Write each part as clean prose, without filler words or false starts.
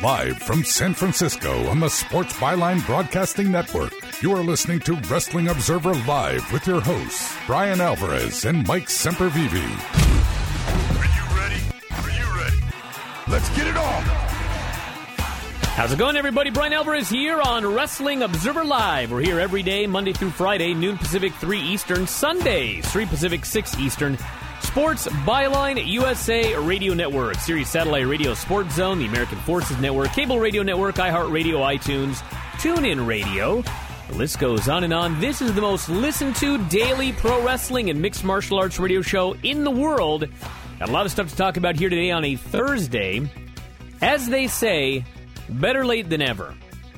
Live from San Francisco on the Sports Byline Broadcasting Network, you are listening to Wrestling Observer Live with your hosts, Brian Alvarez and Mike Sempervive. Are you ready? Are you ready? Let's get it on! How's it going, everybody? Brian Alvarez here on Wrestling Observer Live. We're here every day, Monday through Friday, noon Pacific, 3 Eastern, Sundays, 3 Pacific, 6 Eastern. Sports Byline USA Radio Network, Sirius Satellite Radio Sports Zone, the American Forces Network, Cable Radio Network, iHeartRadio, iTunes, TuneIn Radio. The list goes on and on. This is the most listened to daily pro wrestling and mixed martial arts radio show in the world. Got a lot of stuff to talk about here today on a Thursday. As they say, better late than ever.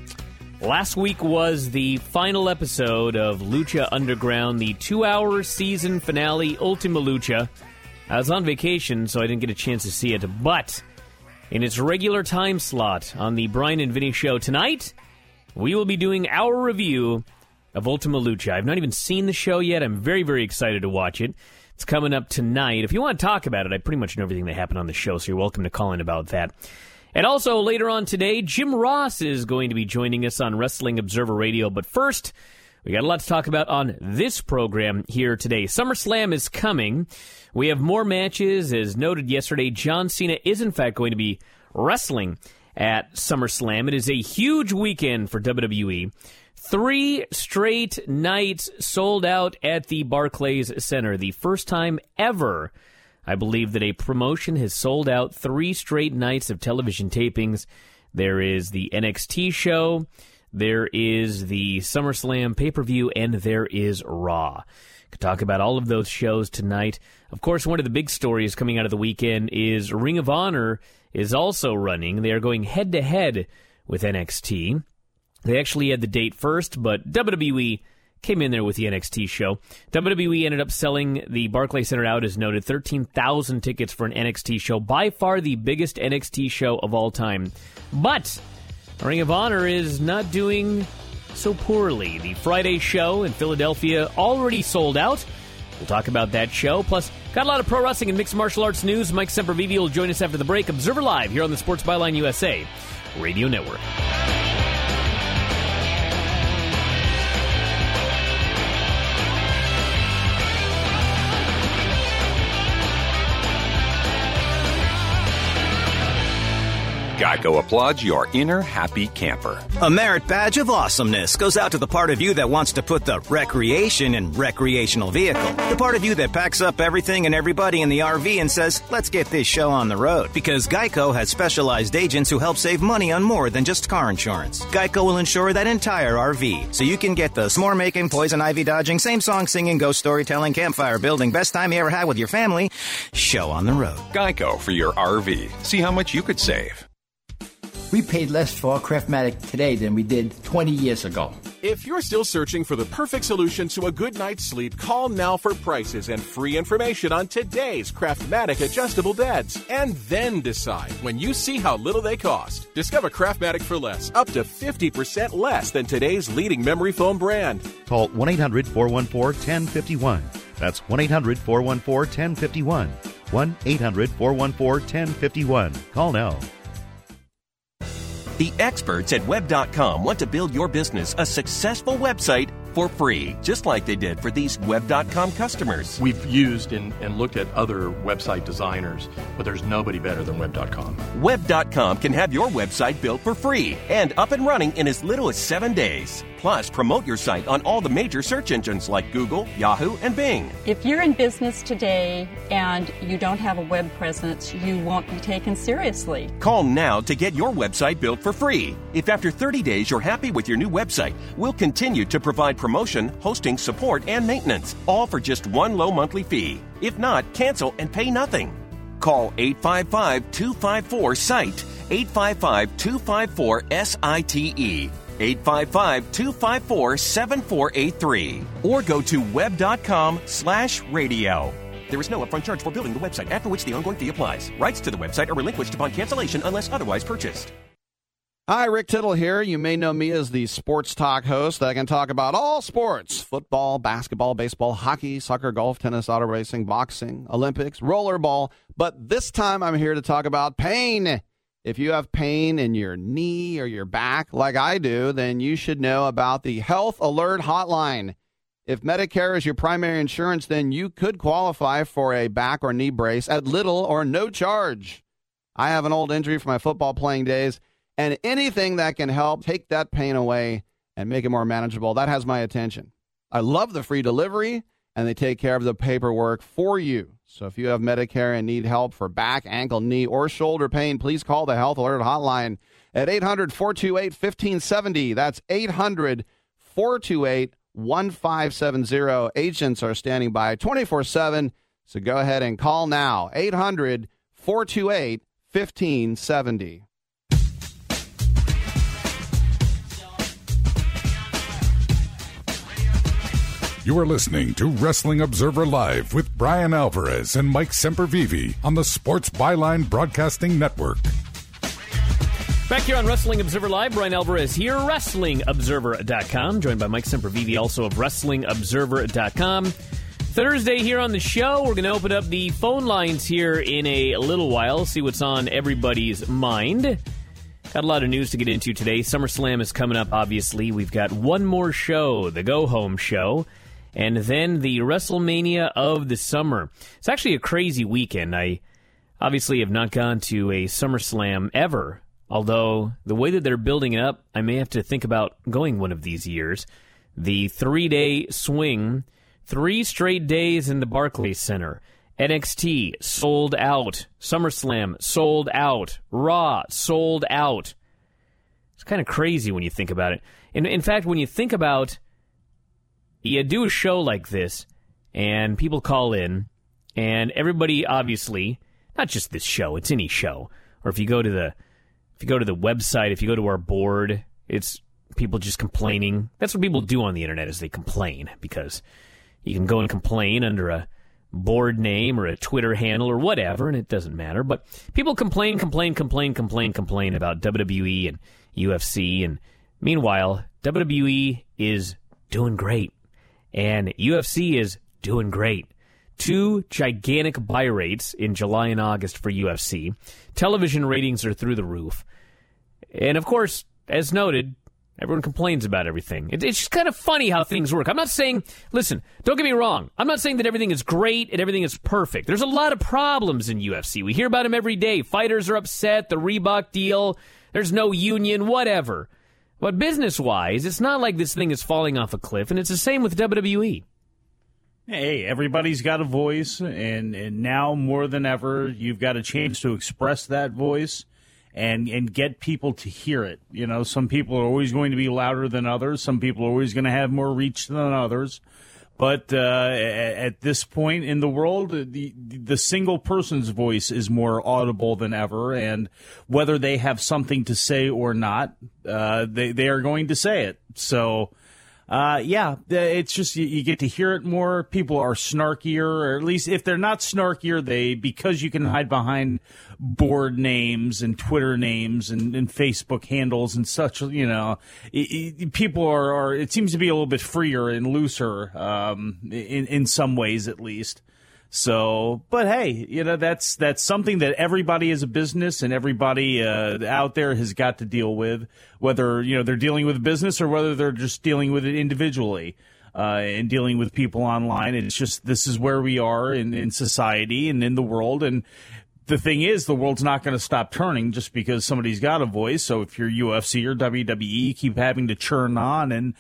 Last week was the final episode of Lucha Underground, the 2-hour season finale, Ultima Lucha. I was on vacation, so I didn't get a chance to see it, but in its regular time slot on the Brian and Vinny Show tonight, we will be doing our review of Ultima Lucha. I've not even seen the show yet. I'm very, very excited to watch it. It's coming up tonight. If you want to talk about it, I pretty much know everything that happened on the show, so you're welcome to call in about that. And also, later on today, Jim Ross is going to be joining us on Wrestling Observer Radio. But first, we got a lot to talk about on this program here today. SummerSlam is coming. We have more matches. As noted yesterday, John Cena is, in fact, going to be wrestling at SummerSlam. It is a huge weekend for WWE. 3 straight nights sold out at the Barclays Center. The first time ever, I believe, that a promotion has sold out 3 straight nights of television tapings. There is the NXT show, there is the SummerSlam pay-per-view, and there is Raw. Could talk about all of those shows tonight. Of course, one of the big stories coming out of the weekend is Ring of Honor is also running. They are going head-to-head with NXT. They actually had the date first, but WWE came in there with the NXT show. WWE ended up selling the Barclays Center out, as noted, 13,000 tickets for an NXT show. By far the biggest NXT show of all time. But Ring of Honor is not doing so poorly. The Friday show in Philadelphia already sold out. We'll talk about that show. Plus, got a lot of pro wrestling and mixed martial arts news. Mike Sempervive will join us after the break. Observer Live here on the Sports Byline USA Radio Network. Geico applauds your inner happy camper. A merit badge of awesomeness goes out to the part of you that wants to put the recreation in recreational vehicle. The part of you that packs up everything and everybody in the RV and says, let's get this show on the road. Because Geico has specialized agents who help save money on more than just car insurance. Geico will insure that entire RV, so you can get the s'more making, poison ivy dodging, same song singing, ghost storytelling, campfire building, best time you ever had with your family show on the road. Geico for your RV. See how much you could save. We paid less for our Craftmatic today than we did 20 years ago. If you're still searching for the perfect solution to a good night's sleep, call now for prices and free information on today's Craftmatic adjustable beds. And then decide when you see how little they cost. Discover Craftmatic for less, up to 50% less than today's leading memory foam brand. Call 1-800-414-1051. That's 1-800-414-1051. 1-800-414-1051. Call now. The experts at Web.com want to build your business a successful website for free, just like they did for these Web.com customers. We've used and looked at other website designers, but there's nobody better than Web.com. Web.com can have your website built for free and up and running in as little as 7 days. Plus, promote your site on all the major search engines like Google, Yahoo, and Bing. If you're in business today and you don't have a web presence, you won't be taken seriously. Call now to get your website built for free. If after 30 days you're happy with your new website, we'll continue to provide promotion, hosting, support, and maintenance, all for just one low monthly fee. If not, cancel and pay nothing. Call 855-254-SITE, 855-254-SITE. 855-254-7483 or go to web.com/radio. There is no upfront charge for building the website, after which the ongoing fee applies. Rights to the website are relinquished upon cancellation unless otherwise purchased. Hi, Rick Tittle here. You may know me as the sports talk host that can talk about all sports: football, basketball, baseball, hockey, soccer, golf, tennis, auto racing, boxing, Olympics, rollerball. But this time I'm here to talk about pain. If you have pain in your knee or your back like I do, then you should know about the Health Alert Hotline. If Medicare is your primary insurance, then you could qualify for a back or knee brace at little or no charge. I have an old injury from my football playing days, and anything that can help take that pain away and make it more manageable, that has my attention. I love the free delivery, and they take care of the paperwork for you. So if you have Medicare and need help for back, ankle, knee, or shoulder pain, please call the Health Alert Hotline at 800-428-1570. That's 800-428-1570. Agents are standing by 24/7, so go ahead and call now. 800-428-1570. You are listening to Wrestling Observer Live with Brian Alvarez and Mike Sempervive on the Sports Byline Broadcasting Network. Back here on Wrestling Observer Live, Brian Alvarez here, WrestlingObserver.com, joined by Mike Sempervive, also of WrestlingObserver.com. Thursday here on the show, we're going to open up the phone lines here in a little while, see what's on everybody's mind. Got a lot of news to get into today. SummerSlam is coming up, obviously. We've got one more show, the Go Home Show, and then the WrestleMania of the summer. It's actually a crazy weekend. I obviously have not gone to a SummerSlam ever, although the way that they're building it up, I may have to think about going one of these years. The 3-day swing, 3 straight days in the Barclays Center. NXT, sold out. SummerSlam, sold out. Raw, sold out. It's kind of crazy when you think about it. In fact, when you think about, you do a show like this, and people call in, and everybody, obviously, not just this show, it's any show, or if you go to the website, if you go to our board, it's people just complaining. That's what people do on the internet, is they complain, because you can go and complain under a board name or a Twitter handle or whatever, and it doesn't matter. But people complain about WWE and UFC, and meanwhile, WWE is doing great, and UFC is doing great. 2 gigantic buy rates in July and August for UFC. Television ratings are through the roof. And of course, as noted, everyone complains about everything. It's just kind of funny how things work. I'm not saying, listen, don't get me wrong. I'm not saying that everything is great and everything is perfect. There's a lot of problems in UFC. We hear about them every day. Fighters are upset, the Reebok deal, there's no union, whatever. But business-wise, it's not like this thing is falling off a cliff, and it's the same with WWE. Hey, everybody's got a voice, and now more than ever, you've got a chance to express that voice and get people to hear it. You know, some people are always going to be louder than others. Some people are always going to have more reach than others. But at this point in the world, the single person's voice is more audible than ever. And whether they have something to say or not, they are going to say it. So, it's just you get to hear it more. People are snarkier, or at least if they're not snarkier, because you can hide behind board names and Twitter names and Facebook handles and such, you know, people are, it seems to be a little bit freer and looser, in some ways at least. So, but hey, you know, that's something that everybody as a business and everybody out there has got to deal with, whether, you know, they're dealing with business or whether they're just dealing with it individually, and dealing with people online. It's just, this is where we are in society and in the world. And the thing is, the world's not going to stop turning just because somebody's got a voice. So if you're UFC or WWE, keep having to churn on. And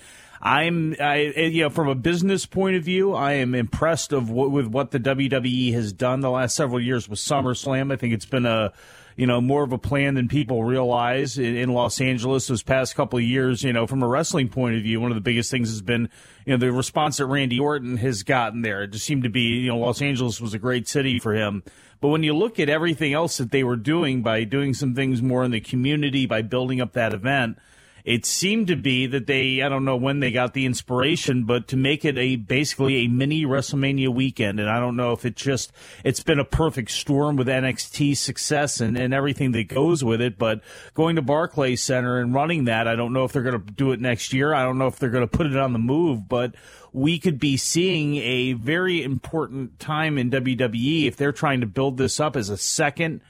from a business point of view, I am impressed with what the WWE has done the last several years with SummerSlam. I think it's been more of a plan than people realize in Los Angeles those past couple of years. You know, from a wrestling point of view, one of the biggest things has been, you know, the response that Randy Orton has gotten there. It just seemed to be, you know, Los Angeles was a great city for him. But when you look at everything else that they were doing by doing some things more in the community, by building up that event, it seemed to be that I don't know when they got the inspiration, but to make it basically a mini WrestleMania weekend. And I don't know if it's been a perfect storm with NXT success and everything that goes with it. But going to Barclays Center and running that, I don't know if they're going to do it next year. I don't know if they're going to put it on the move, but we could be seeing a very important time in WWE if they're trying to build this up as a second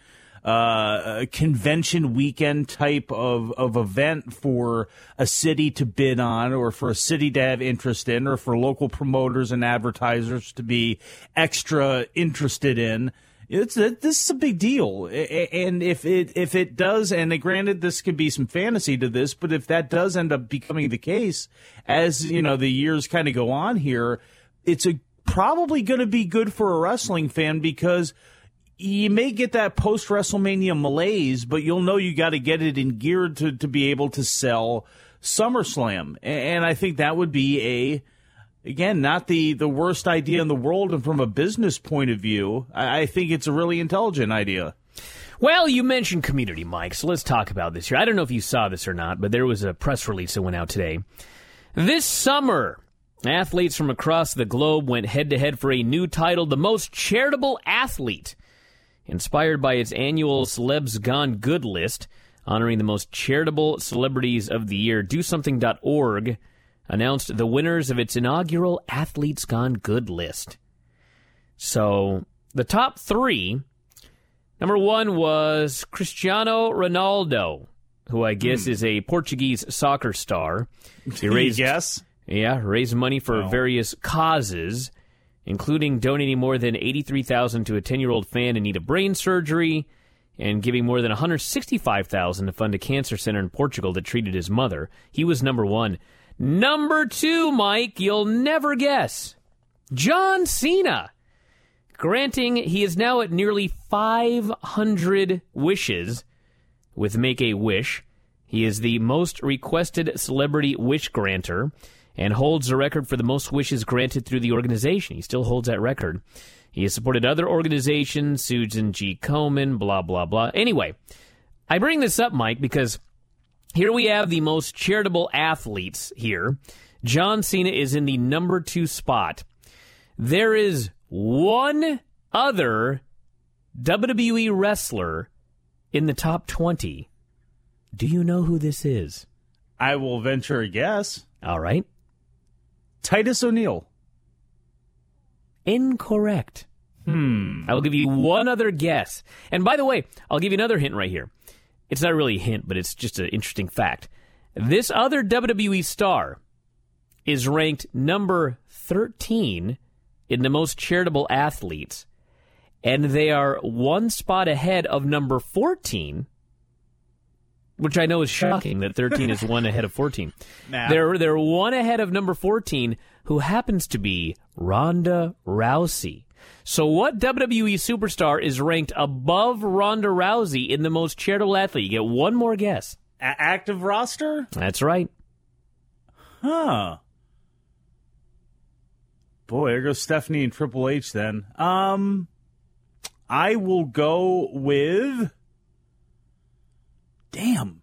a convention weekend type of event for a city to bid on, or for a city to have interest in, or for local promoters and advertisers to be extra interested in. This is a big deal, and if it does, and granted, this could be some fantasy to this, but if that does end up becoming the case, as the years kind of go on here, it's probably going to be good for a wrestling fan, because you may get that post WrestleMania malaise, but you'll know you got to get it in gear to be able to sell SummerSlam, and I think that would be again, not the worst idea in the world, and from a business point of view, I think it's a really intelligent idea. Well, you mentioned community, Mike, so let's talk about this here. I don't know if you saw this or not, but there was a press release that went out today. This summer, athletes from across the globe went head-to-head for a new title, The Most Charitable Athlete, inspired by its annual Celebs Gone Good list, honoring the most charitable celebrities of the year. DoSomething.org announced the winners of its inaugural Athletes Gone Good list. So, the top three, number one was Cristiano Ronaldo, who I guess is a Portuguese soccer star. He raised, raised money for various causes, including donating more than $83,000 to a 10-year-old fan in need of brain surgery, and giving more than $165,000 to fund a cancer center in Portugal that treated his mother. He was number one. Number two, Mike, you'll never guess. John Cena. Granting he is now at nearly 500 wishes with Make-A-Wish. He is the most requested celebrity wish granter and holds the record for the most wishes granted through the organization. He still holds that record. He has supported other organizations, Susan G. Komen, blah, blah, blah. Anyway, I bring this up, Mike, because here we have the most charitable athletes here. John Cena is in the number 2 spot. There is one other WWE wrestler in the top 20. Do you know who this is? I will venture a guess. All right. Titus O'Neil. Incorrect. I will give you one other guess. And by the way, I'll give you another hint right here. It's not really a hint, but it's just an interesting fact. This other WWE star is ranked number 13 in the most charitable athletes, and they are one spot ahead of number 14, which I know is shocking that 13 is one ahead of 14. Nah. They're one ahead of number 14, who happens to be Ronda Rousey. So what WWE superstar is ranked above Ronda Rousey in the most charitable athlete? You get one more guess. Active roster? That's right. Huh. Boy, there goes Stephanie and Triple H then. I will go with... Damn.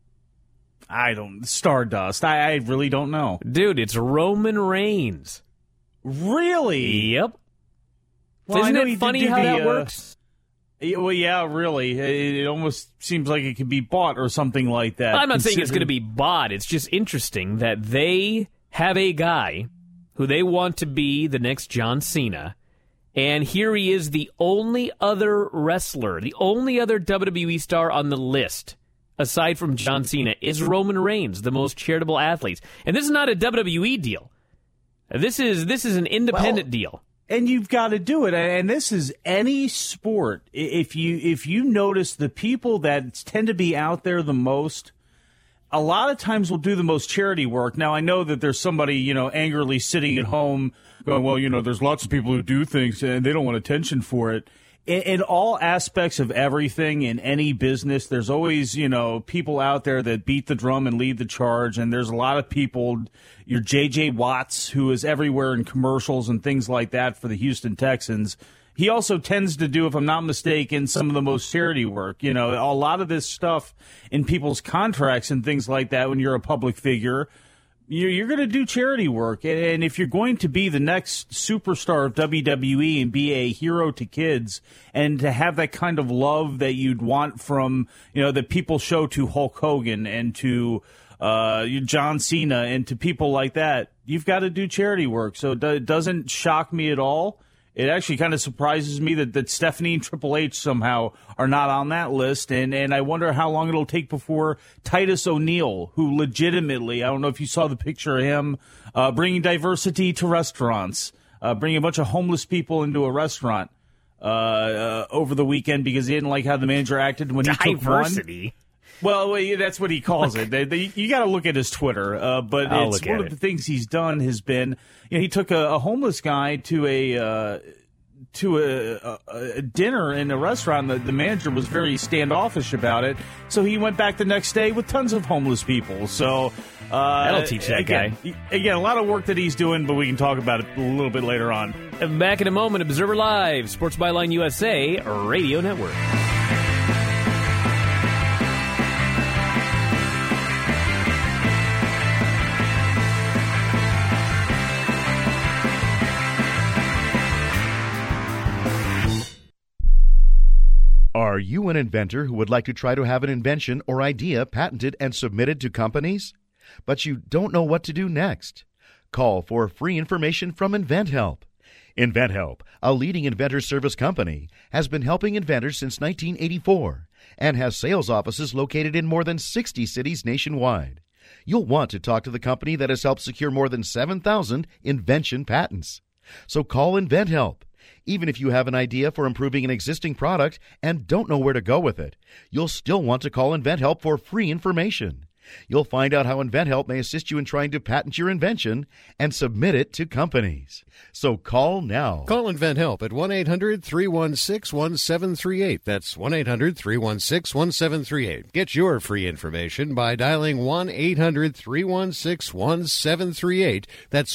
Stardust. I really don't know. Dude, it's Roman Reigns. Really? Yep. Well, isn't it funny how that works? Well, yeah, really. It almost seems like it could be bought or something like that. I'm not saying it's going to be bought. It's just interesting that they have a guy who they want to be the next John Cena, and here he is, the only other wrestler, the only other WWE star on the list, aside from John Cena, is Roman Reigns, the most charitable athlete. And this is not a WWE deal. This is an independent deal. And you've got to do it. And this is any sport. If you notice, the people that tend to be out there the most, a lot of times will do the most charity work. Now, I know that there's somebody, angrily sitting at home going, well, there's lots of people who do things and they don't want attention for it. In all aspects of everything, in any business, there's always, people out there that beat the drum and lead the charge. And there's a lot of people, your J.J. Watts, who is everywhere in commercials and things like that for the Houston Texans. He also tends to do, if I'm not mistaken, some of the most charity work. A lot of this stuff in people's contracts and things like that, when you're a public figure, you're going to do charity work. And if you're going to be the next superstar of WWE and be a hero to kids, and to have that kind of love that you'd want from, that people show to Hulk Hogan and to John Cena and to people like that, you've got to do charity work. So it doesn't shock me at all. it actually kind of surprises me that Stephanie and Triple H somehow are not on that list. And I wonder how long it'll take before Titus O'Neil, who legitimately, I don't know if you saw the picture of him, bringing diversity to restaurants, bringing a bunch of homeless people into a restaurant over the weekend because he didn't like how the manager acted when he took one. Diversity? Well, that's what he calls it. You got to look at his Twitter, but it's one of the things he's done has been, he took a homeless guy to a dinner in a restaurant. The manager was very standoffish about it, so he went back the next day with tons of homeless people. So that'll teach that guy. Again, a lot of work that he's doing, but we can talk about it a little bit later on. Back in a moment, Observer Live, Sports Byline USA Radio Network. Are you an inventor who would like to try to have an invention or idea patented and submitted to companies, but you don't know what to do next? Call for free information from InventHelp. InventHelp, a leading inventor service company, has been helping inventors since 1984 and has sales offices located in more than 60 cities nationwide. You'll want to talk to the company that has helped secure more than 7,000 invention patents. So call InventHelp. Even if you have an idea for improving an existing product and don't know where to go with it, you'll still want to call InventHelp for free information. You'll find out how InventHelp may assist you in trying to patent your invention and submit it to companies. So call now. Call InventHelp at 1-800-316-1738. That's 1-800-316-1738. Get your free information by dialing 1-800-316-1738. That's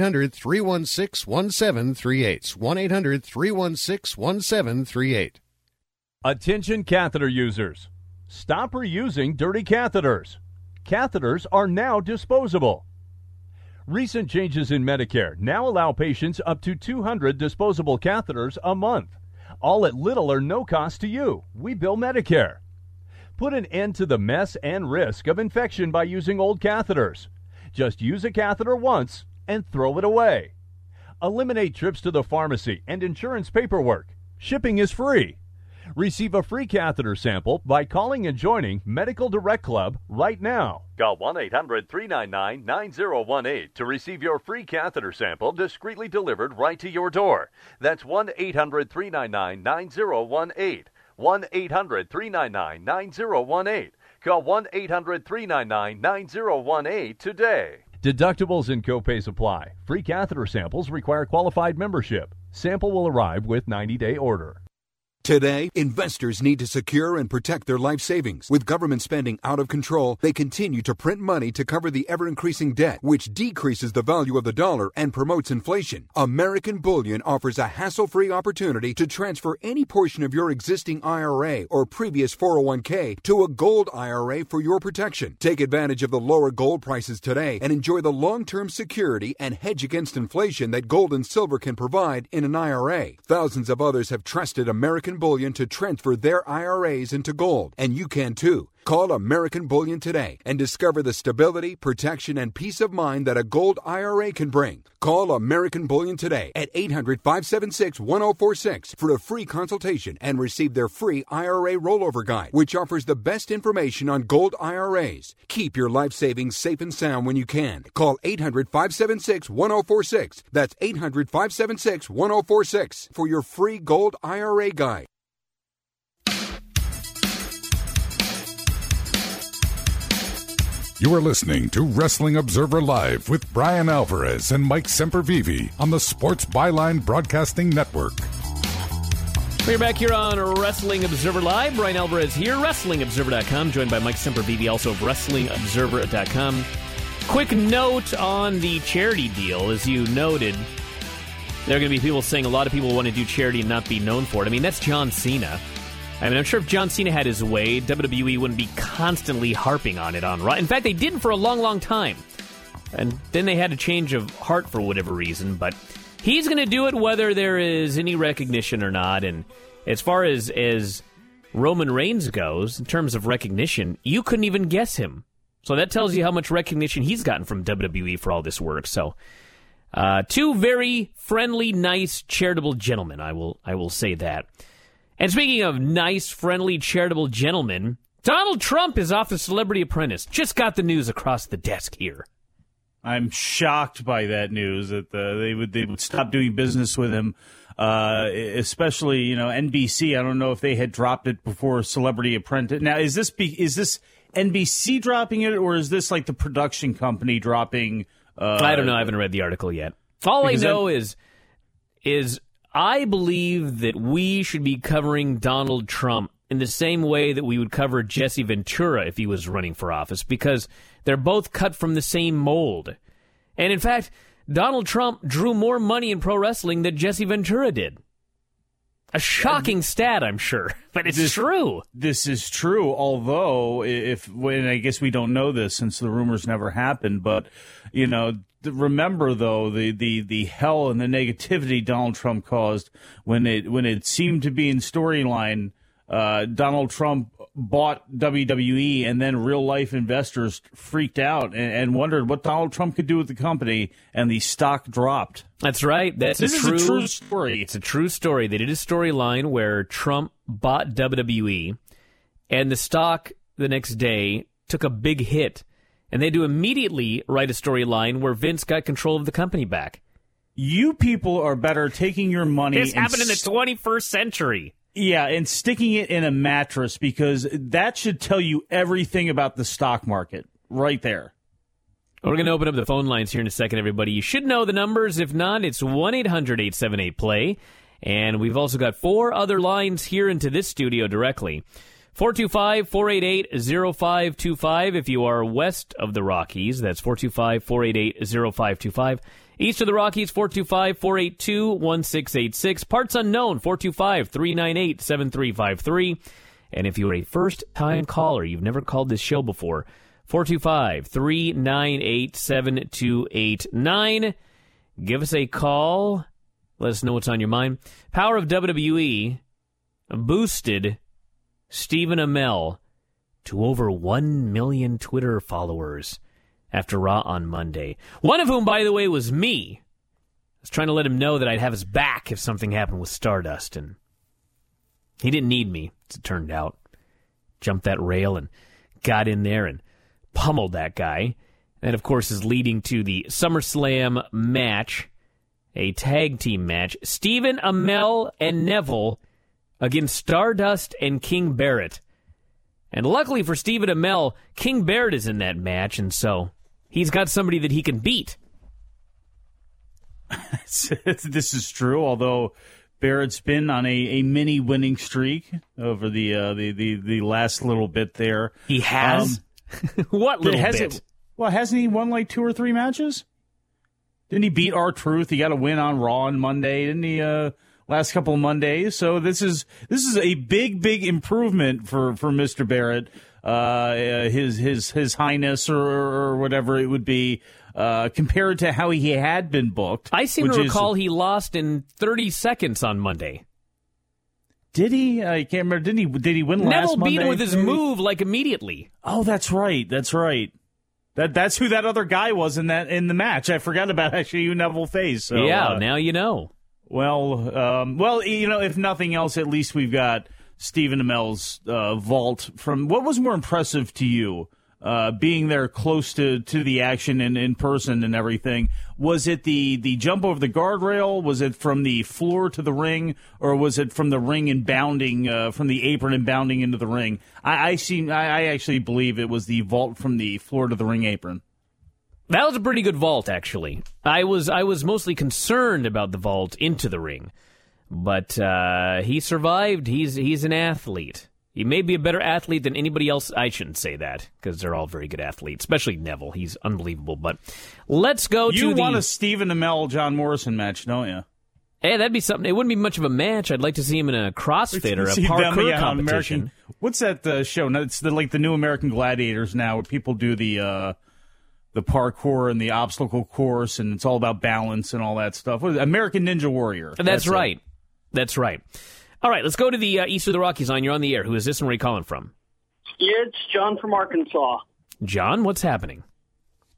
1-800-316-1738. 1-800-316-1738. Attention catheter users. Stop reusing dirty catheters. Catheters are now disposable. Recent changes in Medicare now allow patients up to 200 disposable catheters a month, all at little or no cost to you. We bill Medicare. Put an end to the mess and risk of infection by using old catheters. Just use a catheter once and throw it away. Eliminate trips to the pharmacy and insurance paperwork. Shipping is free. Receive a free catheter sample by calling and joining Medical Direct Club right now. Call 1-800-399-9018 to receive your free catheter sample discreetly delivered right to your door. That's 1-800-399-9018. 1-800-399-9018. Call 1-800-399-9018 today. Deductibles and copays apply. Free catheter samples require qualified membership. Sample will arrive with 90-day order. Today, investors need to secure and protect their life savings. With government spending out of control, they continue to print money to cover the ever-increasing debt, which decreases the value of the dollar and promotes inflation. American Bullion offers a hassle-free opportunity to transfer any portion of your existing IRA or previous 401k to a gold IRA for your protection. Take advantage of the lower gold prices today and enjoy the long-term security and hedge against inflation that gold and silver can provide in an IRA. Thousands of others have trusted American Bullion to transfer their IRAs into gold, and you can too. Call American Bullion today and discover the stability, protection, and peace of mind that a gold IRA can bring. Call American Bullion today at 800-576-1046 for a free consultation and receive their free IRA rollover guide, which offers the best information on gold IRAs. Keep your life savings safe and sound when you can. Call 800-576-1046. That's 800-576-1046 for your free gold IRA guide. You are listening to Wrestling Observer Live with Brian Alvarez and Mike Sempervive on the Sports Byline Broadcasting Network. We're back here on Wrestling Observer Live. Brian Alvarez here, WrestlingObserver.com, joined by Mike Sempervive, also of WrestlingObserver.com. Quick note on the charity deal. As you noted, there are going to be people saying a lot of people want to do charity and not be known for it. I mean, that's John Cena. I mean, I'm sure if John Cena had his way, WWE wouldn't be constantly harping on it on Raw. In fact, they didn't for a long, long time. And then they had a change of heart for whatever reason. But he's going to do it whether there is any recognition or not. And as far as Roman Reigns goes, in terms of recognition, you couldn't even guess him. So that tells you how much recognition he's gotten from WWE for all this work. So Two very friendly, nice, charitable gentlemen, I will say that. And speaking of nice, friendly, charitable gentlemen, Donald Trump is off the Celebrity Apprentice. Just got the news across the desk here. I'm shocked by that news that they would stop doing business with him. Especially, NBC. I don't know if they had dropped it before Celebrity Apprentice. Now, is this NBC dropping it, or is this like the production company dropping? I don't know. I haven't read the article yet. All I know is I believe that we should be covering Donald Trump in the same way that we would cover Jesse Ventura if he was running for office, because they're both cut from the same mold. And in fact, Donald Trump drew more money in pro wrestling than Jesse Ventura did. A shocking stat, I'm sure, but it's true. This is true, although, and I guess we don't know this since the rumors never happened, but, remember, though, the hell and the negativity Donald Trump caused when it seemed to be in storyline. Donald Trump bought WWE, and then real-life investors freaked out and wondered what Donald Trump could do with the company, and the stock dropped. That's right. This is a true story. It's a true story. They did a storyline where Trump bought WWE, and the stock the next day took a big hit, and they had to immediately write a storyline where Vince got control of the company back. You people are better taking your money. This happened in the 21st century. Yeah, and sticking it in a mattress, because that should tell you everything about the stock market right there. We're going to open up the phone lines here in a second, everybody. You should know the numbers. If not, it's 1-800-878-PLAY. And we've also got 4 other lines here into this studio directly. 425-488-0525 if you are west of the Rockies. That's 425-488-0525. East of the Rockies, 425-482-1686. Parts unknown, 425-398-7353. And if you are a first-time caller, you've never called this show before, 425-398-7289. Give us a call. Let us know what's on your mind. Power of WWE boosted Stephen Amell to over 1 million Twitter followers after Raw on Monday. One of whom, by the way, was me. I was trying to let him know that I'd have his back if something happened with Stardust, and he didn't need me, as it turned out. Jumped that rail and got in there and pummeled that guy. And, of course, is leading to the SummerSlam match, a tag team match. Stephen Amell and Neville against Stardust and King Barrett. And luckily for Stephen Amell, King Barrett is in that match, and so he's got somebody that he can beat. This is true, although Barrett's been on a mini winning streak over the last little bit there. He has? What little bit? Well, hasn't he won like 2 or 3 matches? Didn't he beat R-Truth? He got a win on Raw on Monday, didn't he? Last couple of Mondays. So this is a big improvement for Mr. Barrett, his highness or whatever it would be, compared to how he had been booked. I seem to recall he lost in 30 seconds on Monday. Did he? I can't remember. Did he win last Monday? Neville beat him with his move like immediately. Oh, that's right. That's who that other guy was in the match. I forgot about actually who Neville faced. So, yeah, now you know. Well, if nothing else, at least we've got Stephen Amell's vault. From what was more impressive to you, being there close to the action and in person and everything? Was it the jump over the guardrail? Was it from the floor to the ring, or was it from the ring and bounding from the apron and bounding into the ring? I actually believe it was the vault from the floor to the ring apron. That was a pretty good vault, actually. I was mostly concerned about the vault into the ring, but he survived. He's an athlete. He may be a better athlete than anybody else. I shouldn't say that, because they're all very good athletes, especially Neville. He's unbelievable. But let's go to the... You want a Stephen Amell, John Morrison match, don't you? Hey, that'd be something. It wouldn't be much of a match. I'd like to see him in a CrossFit or a parkour competition. What's that show? No, it's like the new American Gladiators now, where people do the parkour and the obstacle course, and it's all about balance and all that stuff. What is it? American Ninja Warrior. That's right. That's right. All right, let's go to the East of the Rockies line. You're on the air. Who is this and where are you calling from? Yeah, it's John from Arkansas. John, what's happening?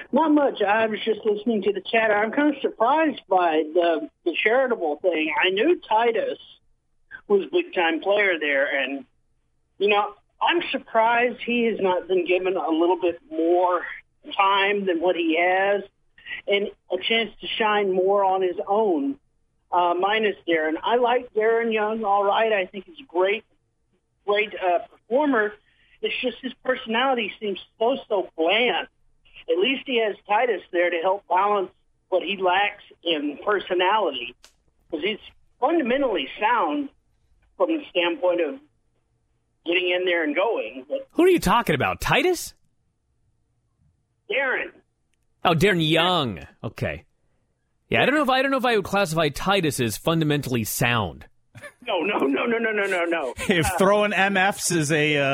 Not much. I was just listening to the chatter. I'm kind of surprised by the charitable thing. I knew Titus was a big-time player there, and, I'm surprised he has not been given a little bit more time than what he has and a chance to shine more on his own, minus Darren. I like Darren Young all right. I think he's a great performer. It's just his personality seems so bland. At least he has Titus there to help balance what he lacks in personality, because he's fundamentally sound from the standpoint of getting in there and going. But who are you talking about? Titus? Darren. Oh, Darren Young. Okay. Yeah, I don't know if I would classify Titus as fundamentally sound. No. If throwing MFs is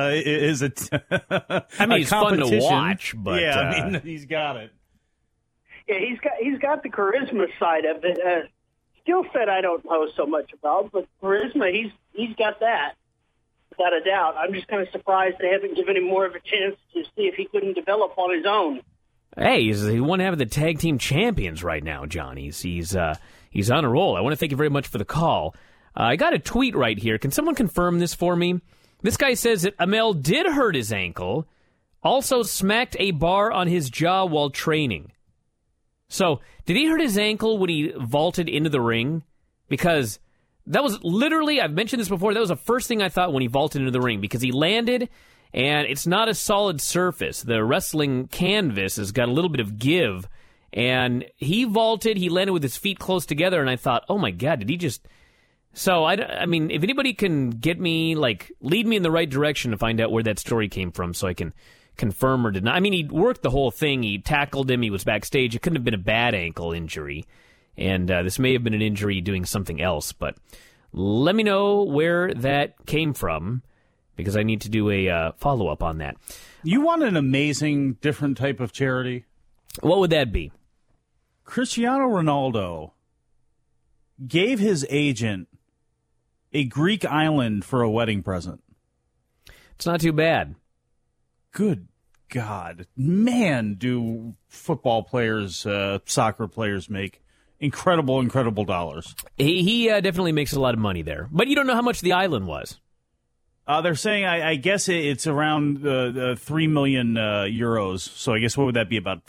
I mean, he's fun to watch, but yeah, he's got it. Yeah, he's got the charisma side of it. Skill set I don't know so much about, but charisma he's got that without a doubt. I'm just kind of surprised they haven't given him more of a chance to see if he couldn't develop on his own. Hey, he won half of the tag team champions right now, John. He's on a roll. I want to thank you very much for the call. I got a tweet right here. Can someone confirm this for me? This guy says that Amel did hurt his ankle, also smacked a bar on his jaw while training. So, did he hurt his ankle when he vaulted into the ring? Because that was literally, I've mentioned this before, that was the first thing I thought when he vaulted into the ring, because he landed, and it's not a solid surface. The wrestling canvas has got a little bit of give, and he vaulted, he landed with his feet close together, and I thought, oh my God, did he just... So, I mean, if anybody can get me, lead me in the right direction to find out where that story came from so I can confirm or deny. I mean, he worked the whole thing. He tackled him. He was backstage. It couldn't have been a bad ankle injury. And this may have been an injury doing something else. But let me know where that came from, because I need to do a follow-up on that. You want an amazing, different type of charity? What would that be? Cristiano Ronaldo gave his agent a Greek island for a wedding present. It's not too bad. Good God. Man, do football players, soccer players make incredible dollars. He definitely makes a lot of money there. But you don't know how much the island was. They're saying, I guess it's around 3 million euros. So I guess what would that be, about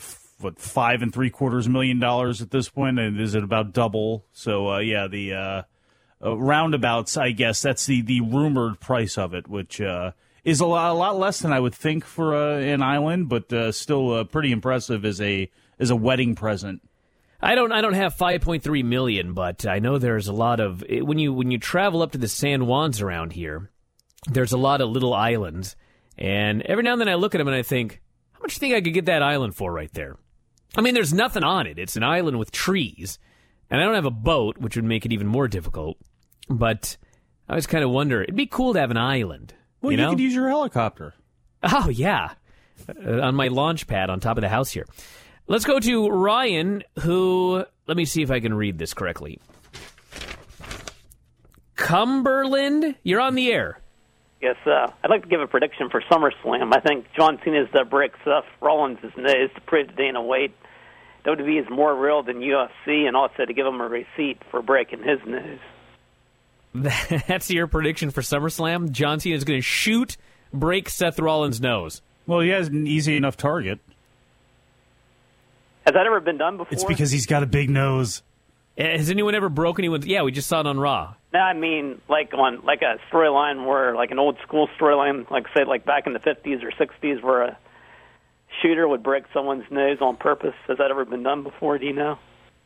$5.75 million at this point? And is it about double? So, the roundabouts, I guess, that's the rumored price of it, which is a lot less than I would think for an island, but still pretty impressive as a wedding present. I don't have 5.3 million, but I know there's a lot of when you travel up to the San Juans around here, there's a lot of little islands, and every now and then I look at them and I think, how much do you think I could get that island for right there? I mean, there's nothing on it. It's an island with trees, and I don't have a boat, which would make it even more difficult. But I always kind of wonder, it'd be cool to have an island. Well, you could use your helicopter. Oh, yeah. On my launch pad on top of the house here. Let's go to Ryan, who, let me see if I can read this correctly. Cumberland, you're on the air. Yes, I'd like to give a prediction for SummerSlam. I think John Cena's the break Seth Rollins' nose to prove to Dana White WWE is more real than UFC, and also to give him a receipt for breaking his nose. That's your prediction for SummerSlam? John Cena is going to break Seth Rollins' nose. Well, he has an easy enough target. Has that ever been done before? It's because he's got a big nose. Has anyone ever broken anyone's... Yeah, we just saw it on Raw. No, I mean, like a storyline where, like an old school storyline, like back in the 50s or 60s, where a shooter would break someone's nose on purpose. Has that ever been done before? Do you know?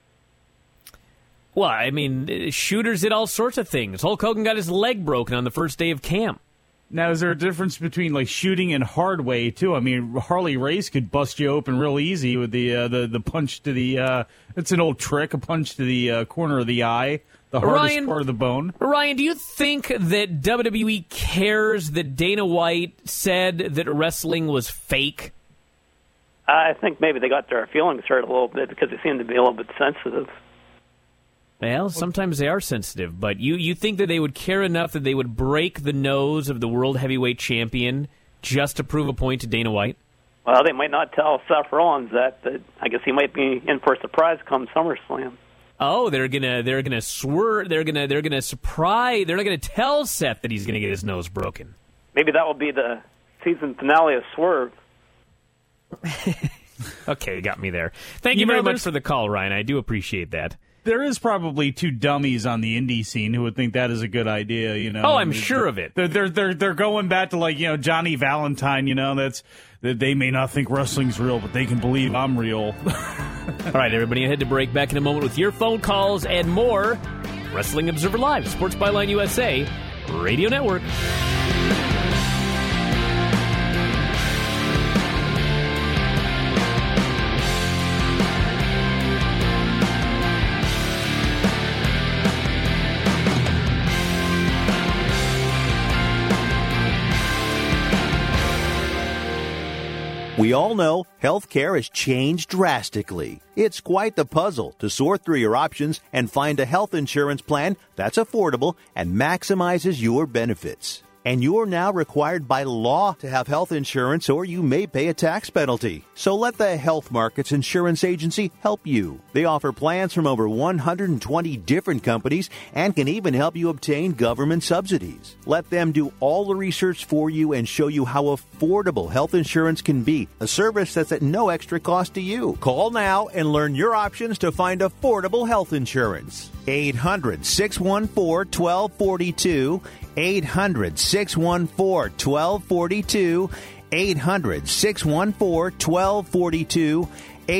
Well, I mean, shooters did all sorts of things. Hulk Hogan got his leg broken on the first day of camp. Now, is there a difference between shooting and hard way too? I mean, Harley Race could bust you open real easy with the punch to the. It's an old trick, a punch to the corner of the eye, the hardest part of the bone. Ryan, do you think that WWE cares that Dana White said that wrestling was fake? I think maybe they got their feelings hurt a little bit because they seem to be a little bit sensitive. Well, sometimes they are sensitive, but you think that they would care enough that they would break the nose of the World Heavyweight Champion just to prove a point to Dana White? Well, they might not tell Seth Rollins that, but I guess he might be in for a surprise come SummerSlam. Oh, they're gonna swerve. They're gonna surprise. They're not gonna tell Seth that he's gonna get his nose broken. Maybe that will be the season finale of Swerve. Okay, you got me there. Thank you very much for the call, Ryan. I do appreciate that. There is probably two dummies on the indie scene who would think that is a good idea, you know. Oh, I'm sure of it. They're going back to, like, you know, Johnny Valentine, you know, that they may not think wrestling's real, but they can believe I'm real. All right, everybody, I head to break. Back in a moment with your phone calls and more. Wrestling Observer Live, Sports Byline USA, Radio Network. We all know healthcare has changed drastically. It's quite the puzzle to sort through your options and find a health insurance plan that's affordable and maximizes your benefits. And you're now required by law to have health insurance, or you may pay a tax penalty. So let the Health Markets Insurance Agency help you. They offer plans from over 120 different companies and can even help you obtain government subsidies. Let them do all the research for you and show you how affordable health insurance can be, a service that's at no extra cost to you. Call now and learn your options to find affordable health insurance. 800-614-1242. 800-614-1242. 800-614-1242.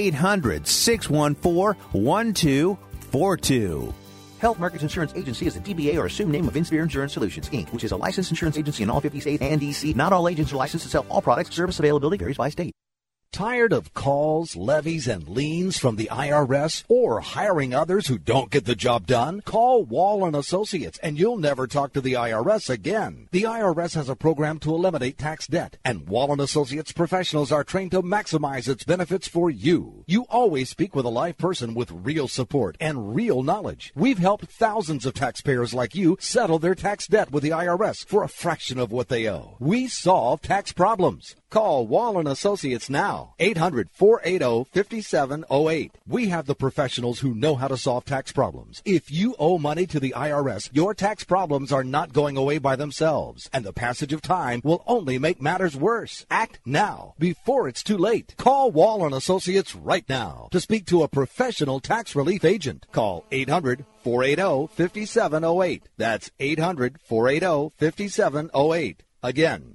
800-614-1242. Health Markets Insurance Agency is a DBA or assumed name of Inspire Insurance Solutions, Inc., which is a licensed insurance agency in all 50 states and D.C. Not all agents are licensed to sell all products. Service availability varies by state. Tired of calls, levies, and liens from the IRS, or hiring others who don't get the job done? Call Wall & Associates and you'll never talk to the IRS again. The IRS has a program to eliminate tax debt, and Wall & Associates professionals are trained to maximize its benefits for you. You always speak with a live person with real support and real knowledge. We've helped thousands of taxpayers like you settle their tax debt with the IRS for a fraction of what they owe. We solve tax problems. Call Wall & Associates now, 800-480-5708. We have the professionals who know how to solve tax problems. If you owe money to the IRS, your tax problems are not going away by themselves, and the passage of time will only make matters worse. Act now, before it's too late. Call Wall & Associates right now to speak to a professional tax relief agent. Call 800-480-5708. That's 800-480-5708. Again,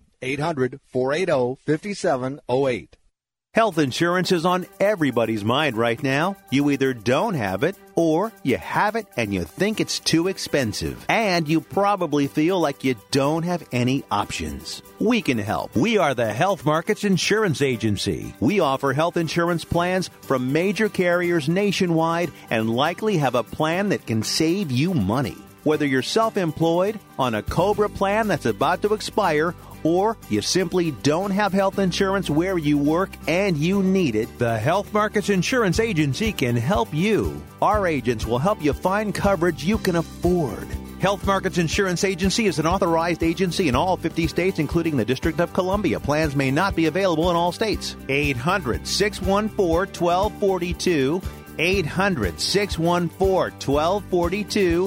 800-480-5708. Health insurance is on everybody's mind right now. You either don't have it, or you have it and you think it's too expensive. And you probably feel like you don't have any options. We can help. We are the Health Markets Insurance Agency. We offer health insurance plans from major carriers nationwide and likely have a plan that can save you money. Whether you're self-employed, on a COBRA plan that's about to expire, or you simply don't have health insurance where you work and you need it, the Health Markets Insurance Agency can help you. Our agents will help you find coverage you can afford. Health Markets Insurance Agency is an authorized agency in all 50 states, including the District of Columbia. Plans may not be available in all states. 800-614-1242. 800-614-1242.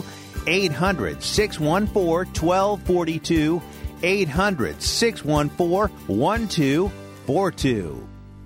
800-614-1242. 800-614-1242.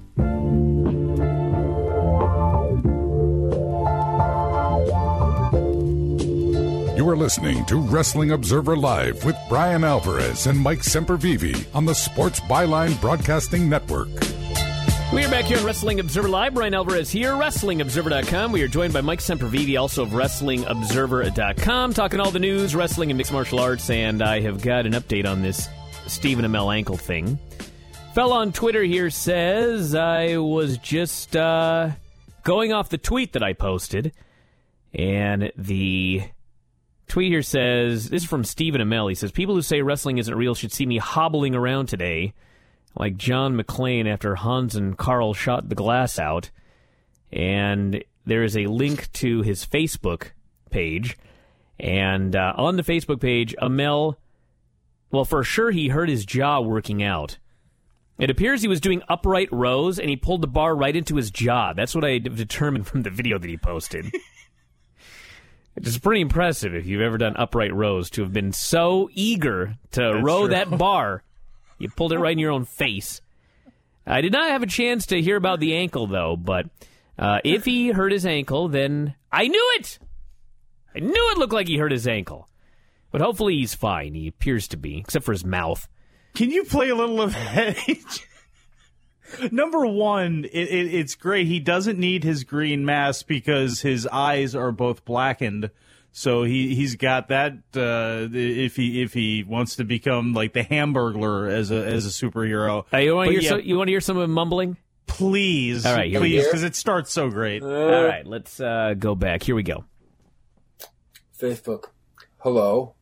You are listening to Wrestling Observer Live with Brian Alvarez and Mike Sempervive on the Sports Byline Broadcasting Network. We are back here on Wrestling Observer Live. Brian Alvarez here, WrestlingObserver.com. We are joined by Mike Sempervive, also of WrestlingObserver.com, talking all the news, wrestling and mixed martial arts, and I have got an update on this Stephen Amell ankle thing. Fella on Twitter here says, I was just going off the tweet that I posted, and the tweet here says, this is from Stephen Amell. He says, people who say wrestling isn't real should see me hobbling around today like John McClane after Hans and Carl shot the glass out. And there is a link to his Facebook page. And on the Facebook page, Amell, well, for sure he hurt his jaw working out. It appears he was doing upright rows, and he pulled the bar right into his jaw. That's what I determined from the video that he posted. It's pretty impressive if you've ever done upright rows to have been so eager to row that bar. You pulled it right in your own face. I did not have a chance to hear about the ankle, though, but if he hurt his ankle, then I knew it! I knew it looked like he hurt his ankle. But hopefully he's fine. He appears to be, except for his mouth. Can you play a little of that? Number one, it's great. He doesn't need his green mask because his eyes are both blackened. So he's got that. If he wants to become like the Hamburglar as a superhero. You want to hear some of him mumbling? Please, all right, please, because it starts so great. All right, let's go back. Here we go. Facebook, hello.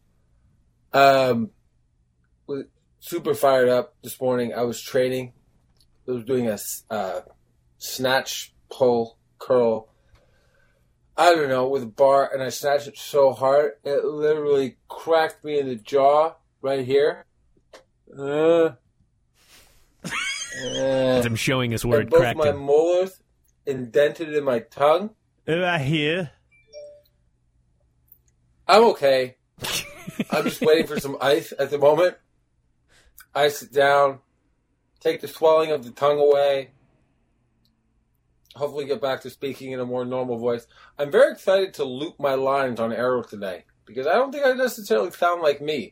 Super fired up this morning. I was training. I was doing a snatch, pull, curl. I don't know, with a bar, and I snatched it so hard, it literally cracked me in the jaw right here. As I'm showing us where it both cracked my him. molars indented in my tongue. I hear. I'm okay. I'm just waiting for some ice at the moment. Ice it down, take the swelling of the tongue away, hopefully get back to speaking in a more normal voice. I'm very excited to loop my lines on Arrow today, because I don't think I necessarily sound like me.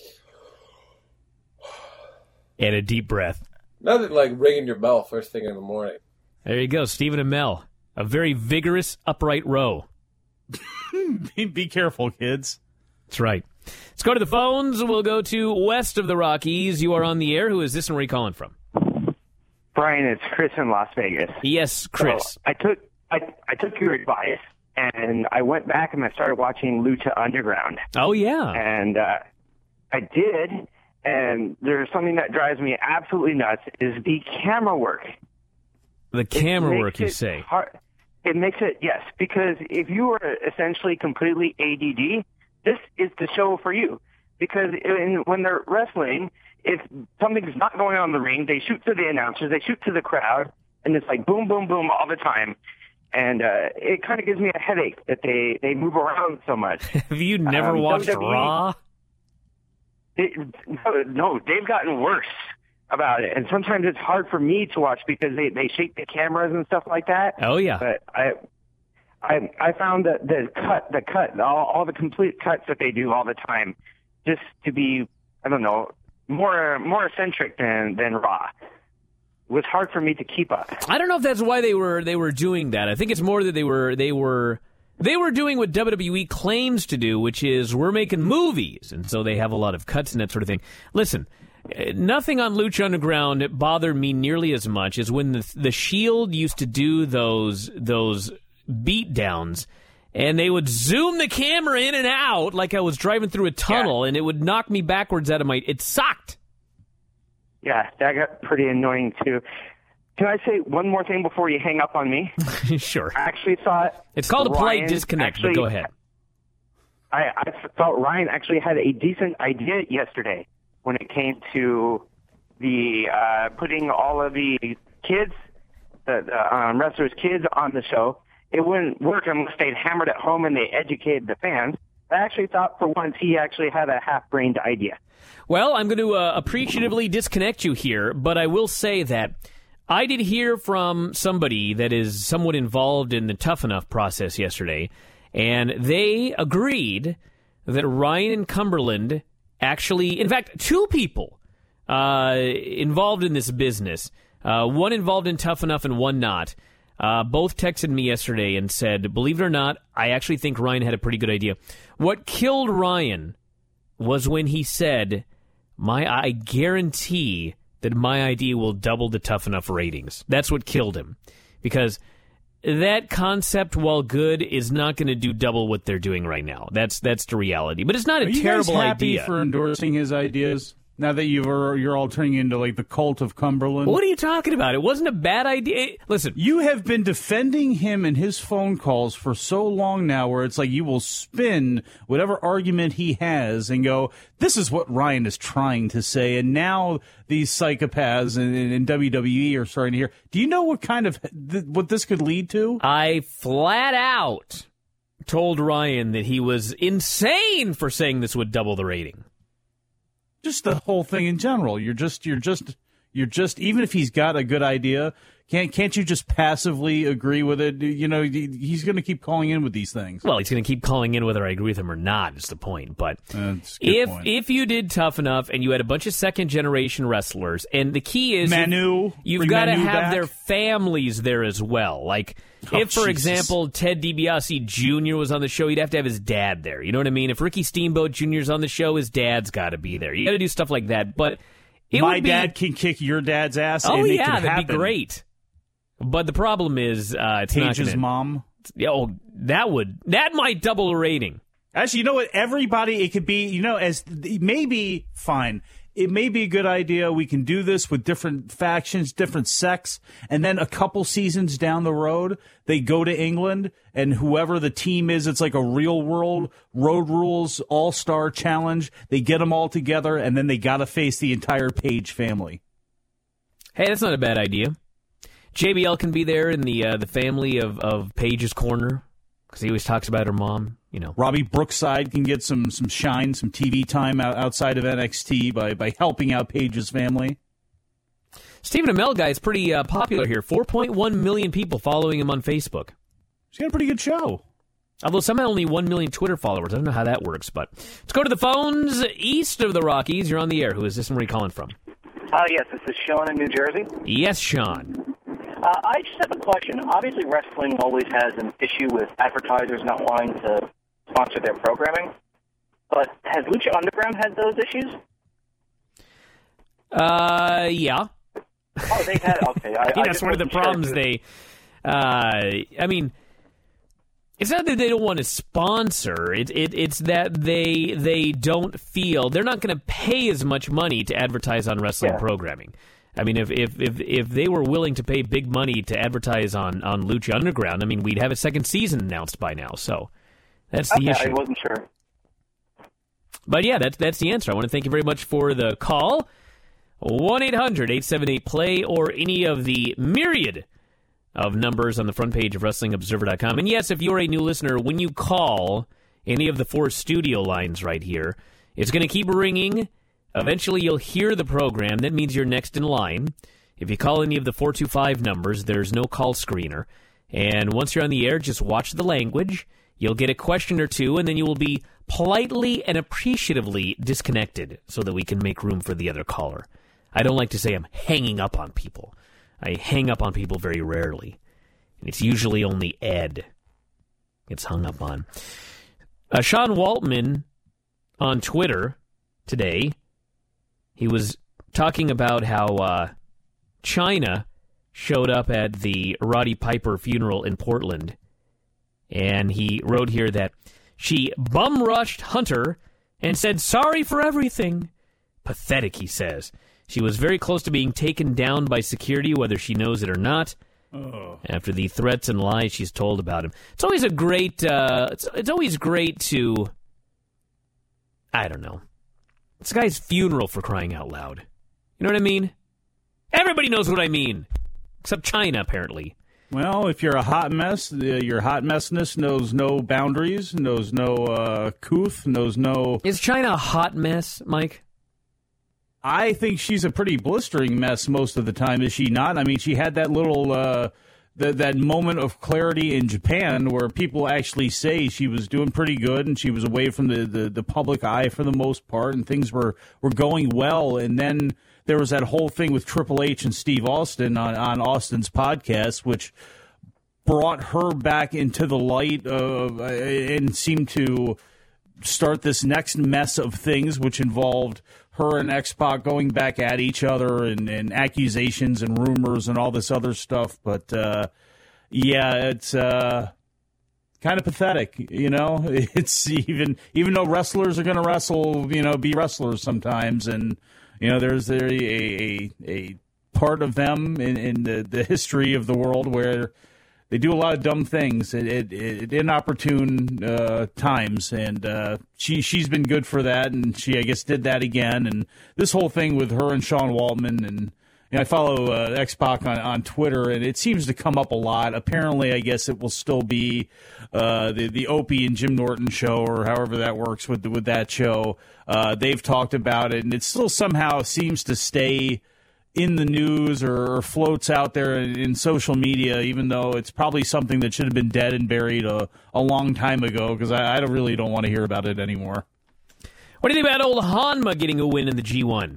And a deep breath. Nothing like ringing your bell first thing in the morning. There you go, Stephen Amell. A very vigorous upright row. Be careful, kids. That's right. Let's go to the phones. We'll go to west of the Rockies. You are on the air. Who is this and where are you calling from? Brian, it's Chris in Las Vegas. Yes, Chris. So I took your advice, and I went back and I started watching Lucha Underground. Oh, yeah. And I did, and there's something that drives me absolutely nuts, is the camera work. The camera work, you say? It makes it, yes, because if you were essentially completely ADD, this is the show for you. Because when they're wrestling, if something's not going on in the ring, they shoot to the announcers, they shoot to the crowd, and it's like boom, boom, boom all the time. And it kind of gives me a headache that they move around so much. Have you never watched WWE, Raw? No, they've gotten worse about it. And sometimes it's hard for me to watch because they shake the cameras and stuff like that. Oh, yeah. But I found that the cut, all the complete cuts that they do all the time, just to be, I don't know, more eccentric than Raw. It was hard for me to keep up. I don't know if that's why they were doing that. I think it's more that they were doing what WWE claims to do, which is we're making movies, and so they have a lot of cuts and that sort of thing. Listen, nothing on Lucha Underground bothered me nearly as much as when the Shield used to do those beat downs, and they would zoom the camera in and out like I was driving through a tunnel, and it would knock me backwards out of my... It sucked. Yeah, that got pretty annoying, too. Can I say one more thing before you hang up on me? Sure. I actually thought... It's called a polite disconnect, but go ahead. I thought Ryan actually had a decent idea yesterday when it came to the putting all of the kids, the wrestlers' kids on the show. It wouldn't work unless they'd hammered it home and they educated the fans. I actually thought for once he actually had a half-brained idea. Well, I'm going to appreciatively disconnect you here, but I will say that I did hear from somebody that is somewhat involved in the Tough Enough process yesterday, and they agreed that Ryan and Cumberland actually, in fact, two people involved in this business, one involved in Tough Enough and one not, both texted me yesterday and said, believe it or not, I actually think Ryan had a pretty good idea. What killed Ryan was when he said, I guarantee that my idea will double the Tough Enough ratings. That's what killed him. Because that concept, while good, is not going to do double what they're doing right now. That's the reality. But it's not a terrible idea. Are you guys happy idea. for endorsing his ideas? Now that you're all turning into like the cult of Cumberland. What are you talking about? It wasn't a bad idea. Listen, you have been defending him and his phone calls for so long now where it's like you will spin whatever argument he has and go, this is what Ryan is trying to say. And now these psychopaths in WWE are starting to hear. Do you know what kind of what this could lead to? I flat out told Ryan that he was insane for saying this would double the rating. Just the whole thing in general. You're just even if he's got a good idea, can't you just passively agree with it? You know, he's going to keep calling in with these things. Well, he's going to keep calling in whether I agree with him or not is the point. But if you did Tough Enough and you had a bunch of second generation wrestlers, and the key is you've got to have their families there as well. Like for example, Ted DiBiase Jr. was on the show, you'd have to have his dad there. You know what I mean? If Ricky Steamboat Jr. is on the show, his dad's got to be there. You got to do stuff like that. But my dad can kick your dad's ass. Oh, and make yeah, it that'd happen. be great. But the problem is, it's Paige's mom. That might double the rating. Actually, you know what? Everybody, it could be, as maybe fine. It may be a good idea. We can do this with different factions, different sects, and then a couple seasons down the road, they go to England, and whoever the team is, it's like a real world Road Rules All-Star Challenge. They get them all together, and then they got to face the entire Page family. Hey, that's not a bad idea. JBL can be there in the family of Paige's corner because he always talks about her mom. Robbie Brookside can get some shine, some TV time outside of NXT by helping out Paige's family. Stephen Amell guy is pretty popular here. 4.1 million people following him on Facebook. He's got a pretty good show. Although somehow only 1 million Twitter followers. I don't know how that works, but let's go to the phones east of the Rockies. You're on the air. Who is this and where are you calling from? Yes, this is Sean in New Jersey. Yes, Sean. I just have a question. Obviously, wrestling always has an issue with advertisers not wanting to sponsor their programming. But has Lucha Underground had those issues? Yeah. Oh, they've had. Okay, that's one of the problems. It's not that they don't want to sponsor. It's that they don't feel they're not going to pay as much money to advertise on wrestling programming. I mean, if they were willing to pay big money to advertise on Lucha Underground, I mean, we'd have a second season announced by now. So that's the issue. I wasn't sure. But yeah, that's the answer. I want to thank you very much for the call. 1-800-878-PLAY or any of the myriad of numbers on the front page of WrestlingObserver.com. And yes, if you're a new listener, when you call any of the 4 studio lines right here, it's going to keep ringing. Eventually, you'll hear the program. That means you're next in line. If you call any of the 425 numbers, there's no call screener. And once you're on the air, just watch the language. You'll get a question or two, and then you will be politely and appreciatively disconnected so that we can make room for the other caller. I don't like to say I'm hanging up on people. I hang up on people very rarely. And it's usually only Ed gets hung up on. Sean Waltman on Twitter today, he was talking about how China showed up at the Roddy Piper funeral in Portland. And he wrote here that she bum-rushed Hunter and said sorry for everything. Pathetic, he says. She was very close to being taken down by security, whether she knows it or not, after the threats and lies she's told about him. It's always a great, it's always great to, I don't know. It's a guy's funeral, for crying out loud. You know what I mean? Everybody knows what I mean, except China, apparently. Well, if you're a hot mess, your hot messness knows no boundaries, knows no couth, knows no... Is China a hot mess, Mike? I think she's a pretty blistering mess most of the time, is she not? I mean, she had that little that moment of clarity in Japan where people actually say she was doing pretty good and she was away from the public eye for the most part and things were going well. And then there was that whole thing with Triple H and Steve Austin on Austin's podcast, which brought her back into the light and seemed to start this next mess of things, which involved her and X-Pac going back at each other and accusations and rumors and all this other stuff. But, yeah, it's kind of pathetic, you know? It's even though wrestlers are going to wrestle, you know, be wrestlers sometimes. And There's a part of them in the history of the world where they do a lot of dumb things at inopportune times, and she's been good for that, and she, I guess, did that again. And this whole thing with her and Sean Waltman, and I follow X-Pac on Twitter, and it seems to come up a lot. Apparently, I guess it will still be the Opie and Jim Norton show, or however that works with that show. They've talked about it, and it still somehow seems to stay in the news or floats out there in social media, even though it's probably something that should have been dead and buried a long time ago, because I really don't want to hear about it anymore. What do you think about old Hanma getting a win in the G1?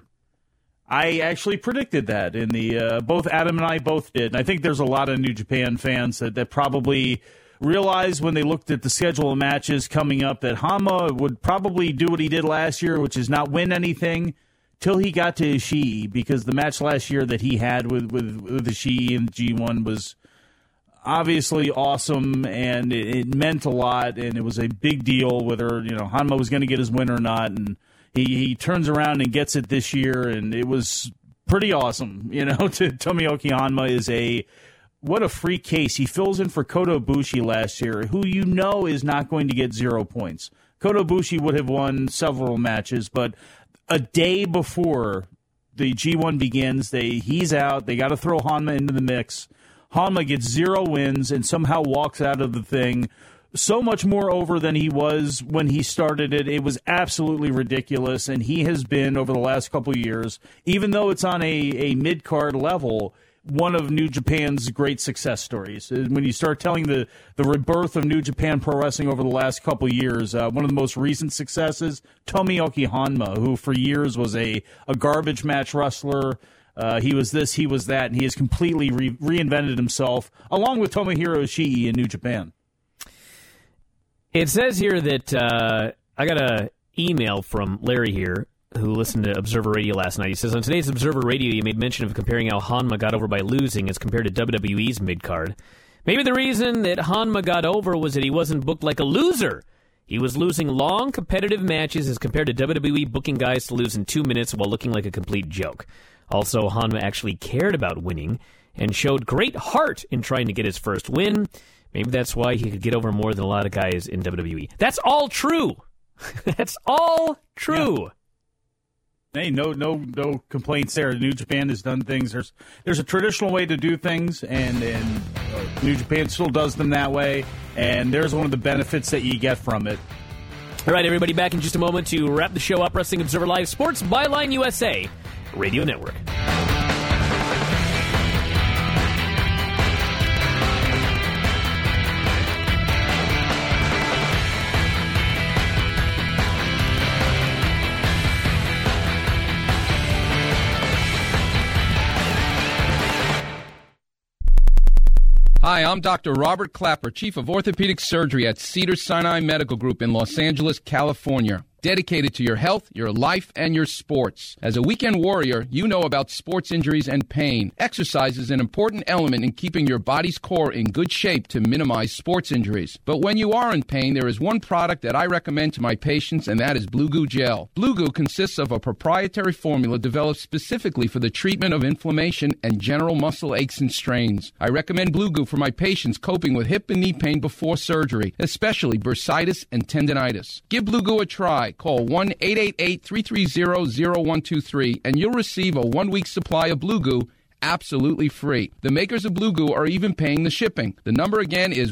I actually predicted that in the both Adam and I both did. And I think there's a lot of New Japan fans that probably realized when they looked at the schedule of matches coming up that Hanma would probably do what he did last year, which is not win anything till he got to Ishii, because the match last year that he had with Ishii in G1 was obviously awesome, and it meant a lot, and it was a big deal whether Hanma was going to get his win or not, and he turns around and gets it this year, and it was pretty awesome. Tomoaki Hanma is what a free case. He fills in for Kota Ibushi last year, who is not going to get 0 points. Kota Ibushi would have won several matches, but a day before the G1 begins, he's out. They got to throw Hanma into the mix. Hanma gets 0 wins and somehow walks out of the thing so much more over than he was when he started it. It was absolutely ridiculous, and he has been, over the last couple of years, even though it's on a mid-card level, one of New Japan's great success stories. When you start telling the rebirth of New Japan Pro Wrestling over the last couple of years, one of the most recent successes, Tomoaki Hanma, who for years was a garbage match wrestler. He was this, he was that, and he has completely reinvented himself, along with Tomohiro Ishii in New Japan. It says here that I got an email from Larry here, who listened to Observer Radio last night. He says, on today's Observer Radio, you made mention of comparing how Hanma got over by losing as compared to WWE's mid-card. Maybe the reason that Hanma got over was that he wasn't booked like a loser. He was losing long, competitive matches as compared to WWE booking guys to lose in 2 minutes while looking like a complete joke. Also, Hanma actually cared about winning and showed great heart in trying to get his first win. Maybe that's why he could get over more than a lot of guys in WWE. That's all true. That's all true. Yeah. Hey, no complaints there. New Japan has done things. There's a traditional way to do things, and New Japan still does them that way, and there's one of the benefits that you get from it. All right, everybody, back in just a moment to wrap the show up. Wrestling Observer Live Sports Byline USA Radio Network. Hi, I'm Dr. Robert Clapper, Chief of Orthopedic Surgery at Cedars-Sinai Medical Group in Los Angeles, California. Dedicated to your health, your life, and your sports. As a weekend warrior, you know about sports injuries and pain. Exercise is an important element in keeping your body's core in good shape to minimize sports injuries. But when you are in pain, there is one product that I recommend to my patients, and that is Blue Goo Gel. Blue Goo consists of a proprietary formula developed specifically for the treatment of inflammation and general muscle aches and strains. I recommend Blue Goo for my patients coping with hip and knee pain before surgery, especially bursitis and tendinitis. Give Blue Goo a try. Call 1-888-330-0123 and you'll receive a 1-week supply of Blue Goo absolutely free. The makers of Blue Goo are even paying the shipping. The number again is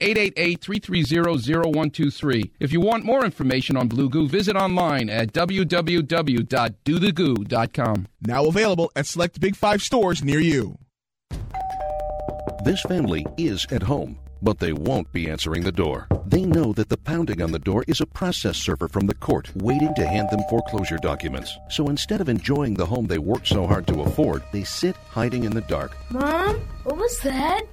1-888-330-0123. If you want more information on Blue Goo, visit online at www.dothegoo.com. Now available at select Big 5 stores near you. This family is at home, but they won't be answering the door. They know that the pounding on the door is a process server from the court waiting to hand them foreclosure documents. So instead of enjoying the home they worked so hard to afford, they sit hiding in the dark. Mom, what was that?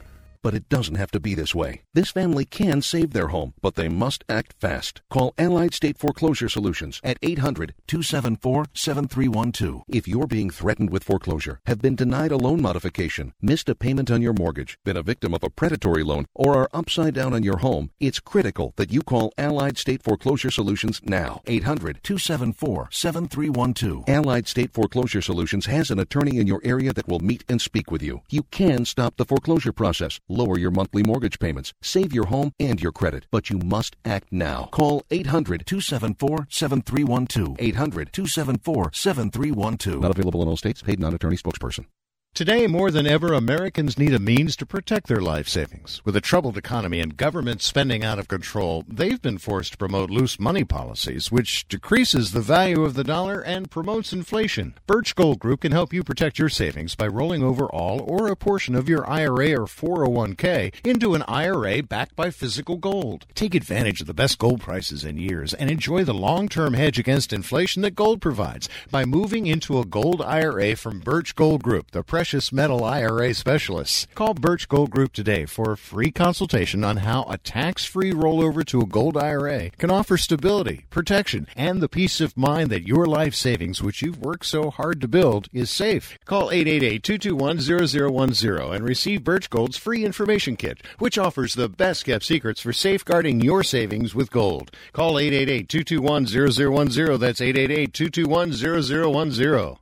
But it doesn't have to be this way. This family can save their home, but they must act fast. Call Allied State Foreclosure Solutions at 800-274-7312. If you're being threatened with foreclosure, have been denied a loan modification, missed a payment on your mortgage, been a victim of a predatory loan, or are upside down on your home, it's critical that you call Allied State Foreclosure Solutions now. 800-274-7312. Allied State Foreclosure Solutions has an attorney in your area that will meet and speak with you. You can stop the foreclosure process, lower your monthly mortgage payments, save your home and your credit, but you must act now. Call 800-274-7312. 800-274-7312. Not available in all states. Paid non-attorney spokesperson. Today, more than ever, Americans need a means to protect their life savings. With a troubled economy and government spending out of control, they've been forced to promote loose money policies, which decreases the value of the dollar and promotes inflation. Birch Gold Group can help you protect your savings by rolling over all or a portion of your IRA or 401k into an IRA backed by physical gold. Take advantage of the best gold prices in years and enjoy the long-term hedge against inflation that gold provides by moving into a gold IRA from Birch Gold Group, the precious metal IRA specialists. Call Birch Gold Group today for a free consultation on how a tax-free rollover to a gold IRA can offer stability, protection, and the peace of mind that your life savings, which you've worked so hard to build, is safe. Call 888-221-0010 and receive Birch Gold's free information kit, which offers the best-kept secrets for safeguarding your savings with gold. Call 888-221-0010. That's 888-221-0010.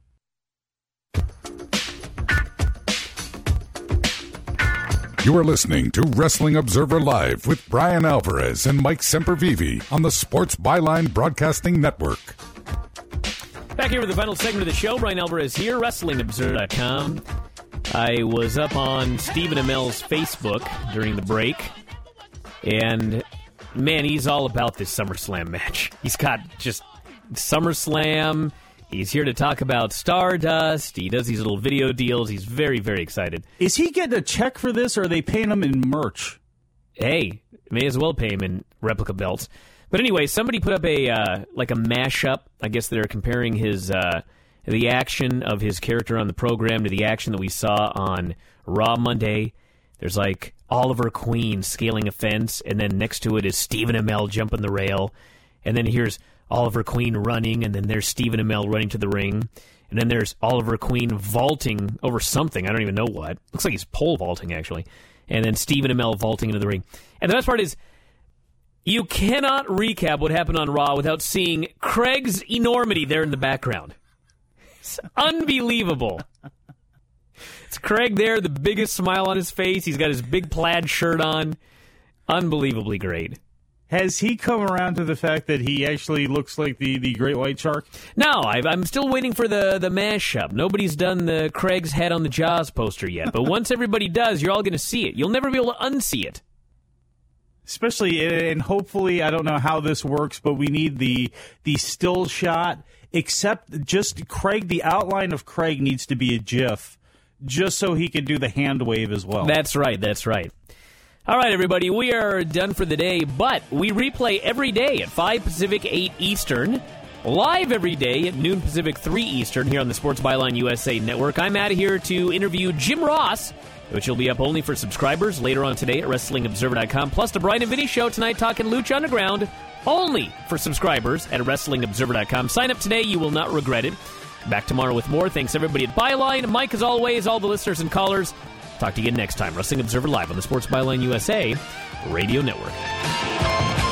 You are listening to Wrestling Observer Live with Brian Alvarez and Mike Sempervive on the Sports Byline Broadcasting Network. Back here with the final segment of the show. Brian Alvarez here, WrestlingObserver.com. I was up on Stephen Amell's Facebook during the break, and, man, he's all about this SummerSlam match. He's got just SummerSlam. He's here to talk about Stardust. He does these little video deals. He's very, very excited. Is he getting a check for this, or are they paying him in merch? Hey, may as well pay him in replica belts. But anyway, somebody put up a mashup. I guess they're comparing the action of his character on the program to the action that we saw on Raw Monday. There's like Oliver Queen scaling a fence, and then next to it is Stephen Amell jumping the rail. And then here's Oliver Queen running, and then there's Stephen Amell running to the ring. And then there's Oliver Queen vaulting over something. I don't even know what. Looks like he's pole vaulting, actually. And then Stephen Amell vaulting into the ring. And the best part is, you cannot recap what happened on Raw without seeing Craig's enormity there in the background. It's unbelievable. It's Craig there, the biggest smile on his face. He's got his big plaid shirt on. Unbelievably great. Has he come around to the fact that he actually looks like the Great White Shark? No, I'm still waiting for the mashup. Nobody's done the Craig's head on the Jaws poster yet. But once everybody does, you're all going to see it. You'll never be able to unsee it. Especially, and hopefully, I don't know how this works, but we need the still shot, except just Craig, the outline of Craig needs to be a GIF, just so he can do the hand wave as well. That's right, that's right. All right, everybody, we are done for the day, but we replay every day at 5 Pacific, 8 Eastern, live every day at noon Pacific, 3 Eastern, here on the Sports Byline USA Network. I'm out of here to interview Jim Ross, which will be up only for subscribers later on today at WrestlingObserver.com, plus the Brian and Vinny Show tonight talking Lucha Underground, only for subscribers at WrestlingObserver.com. Sign up today, you will not regret it. Back tomorrow with more. Thanks, everybody at Byline. Mike, as always, all the listeners and callers. Talk to you again next time. Wrestling Observer Live on the Sports Byline USA Radio Network.